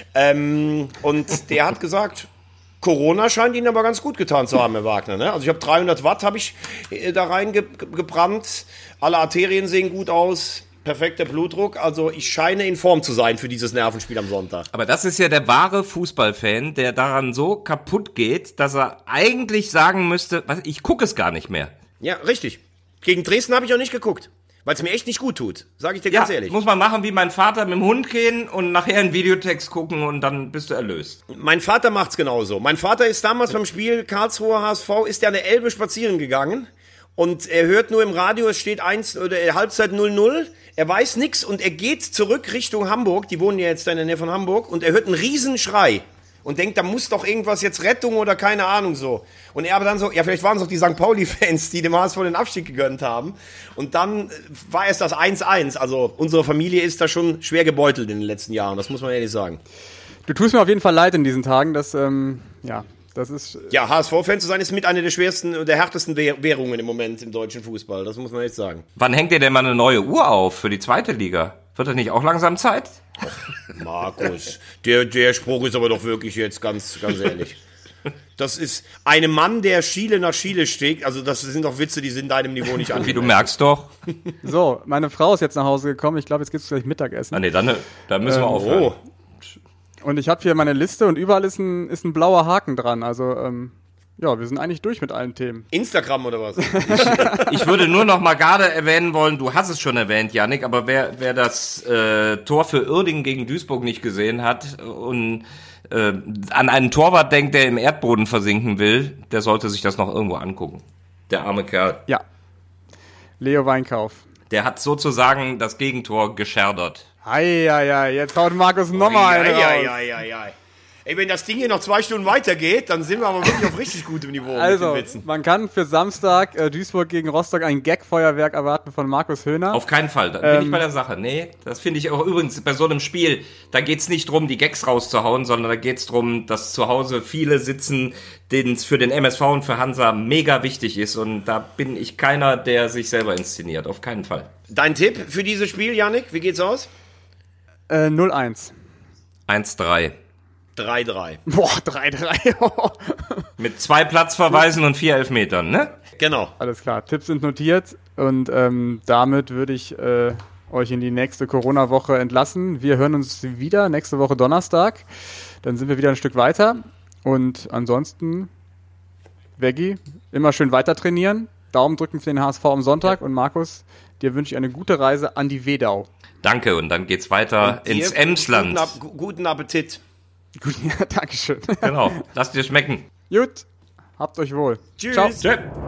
C: Ähm, und der hat gesagt... Corona scheint Ihnen aber ganz gut getan zu haben, Herr Wagner. Ne? Also ich habe dreihundert Watt habe ich äh, da rein ge- gebrannt. Alle Arterien sehen gut aus. Perfekter Blutdruck. Also ich scheine in Form zu sein für dieses Nervenspiel am Sonntag.
B: Aber das ist ja der wahre Fußballfan, der daran so kaputt geht, dass er eigentlich sagen müsste, was, ich gucke es gar nicht mehr.
C: Ja, richtig. Gegen Dresden habe ich auch nicht geguckt. Weil es mir echt nicht gut tut. Sage ich dir
B: Ja,
C: ganz ehrlich.
B: muss man machen wie mein Vater mit dem Hund gehen und nachher einen Videotext gucken und dann bist du erlöst.
C: Mein Vater macht's genauso. Mein Vater ist damals beim Spiel Karlsruher H S V, ist der an der Elbe spazieren gegangen und er hört nur im Radio, es steht eins oder Halbzeit null null. Er weiß nix und er geht zurück Richtung Hamburg. Die wohnen ja jetzt da in der Nähe von Hamburg und er hört einen Riesenschrei. Und denkt, da muss doch irgendwas jetzt Rettung oder keine Ahnung so. Und er aber dann so, ja, vielleicht waren es auch die Sankt Pauli-Fans, die dem H S V den Abstieg gegönnt haben. Und dann war es das eins eins. Also unsere Familie ist da schon schwer gebeutelt in den letzten Jahren, das muss man ehrlich sagen.
A: Du tust mir auf jeden Fall leid in diesen Tagen, dass, ähm, ja, das ist...
C: Ja, H S V-Fan zu sein ist mit einer der schwersten und der härtesten Wäh- Währungen im Moment im deutschen Fußball, das muss man echt sagen.
B: Wann hängt ihr denn mal eine neue Uhr auf für die zweite Liga? Wird das nicht auch langsam Zeit?
C: Markus, der, der Spruch ist aber doch wirklich jetzt ganz, ganz ehrlich. Das ist einem Mann, der Schiele nach Schiele steht, also das sind doch Witze, die sind deinem Niveau nicht an.
B: Wie du merkst doch.
A: So, meine Frau ist jetzt nach Hause gekommen. Ich glaube, jetzt gibt's gleich Mittagessen.
B: Ah nee, dann, dann müssen wir aufhören.
C: Oh,
A: Und ich habe hier meine Liste und überall ist ein, ist ein blauer Haken dran. Also, ähm, Ja, wir sind eigentlich durch mit allen Themen.
C: Instagram oder was?
B: Ich würde nur noch mal gerade erwähnen wollen, du hast es schon erwähnt, Yannick, aber wer, wer das äh, Tor für Uerdingen gegen Duisburg nicht gesehen hat und äh, an einen Torwart denkt, der im Erdboden versinken will, der sollte sich das noch irgendwo angucken. Der arme Kerl.
A: Ja. Leo Weinkauf.
B: Der hat sozusagen das Gegentor gescherdert.
A: Eieiei, jetzt haut Markus nochmal einen raus.
C: Eieiei. Ey, wenn das Ding hier noch zwei Stunden weitergeht, dann sind wir aber wirklich auf richtig gutem Niveau
A: Also,
C: mit den Witzen.
A: man kann für Samstag äh, Duisburg gegen Rostock ein Gag-Feuerwerk erwarten von Markus Höhner.
B: Auf keinen Fall, da bin
A: Ähm,
B: ich bei der Sache. Nee, das finde ich auch übrigens bei so einem Spiel, da geht's nicht drum, die Gags rauszuhauen, sondern da geht's drum, dass zu Hause viele sitzen, denen es für den M S V und für Hansa mega wichtig ist. Und da bin ich keiner, der sich selber inszeniert. Auf keinen Fall.
C: Dein Tipp für dieses Spiel, Yannick, wie geht's aus?
A: Äh, null eins.
B: eins drei.
C: drei drei.
A: Boah, drei drei.
B: Mit zwei Platzverweisen und vier Elfmetern, ne?
C: Genau.
A: Alles klar, Tipps sind notiert und ähm, damit würde ich äh, euch in die nächste Corona-Woche entlassen. Wir hören uns wieder nächste Woche Donnerstag. Dann sind wir wieder ein Stück weiter. Und ansonsten, Veggie, immer schön weiter trainieren. Daumen drücken für den H S V am Sonntag. Und Markus, dir wünsche ich eine gute Reise an die Wedau.
B: Danke, und dann geht's weiter
C: Und dir
B: ins Emsland.
C: Guten, Ab guten Appetit.
A: Gut, ja, Dankeschön.
B: Genau, lass dir schmecken.
A: Gut, habt euch wohl.
C: Tschüss.
A: Ciao.
B: Tschö.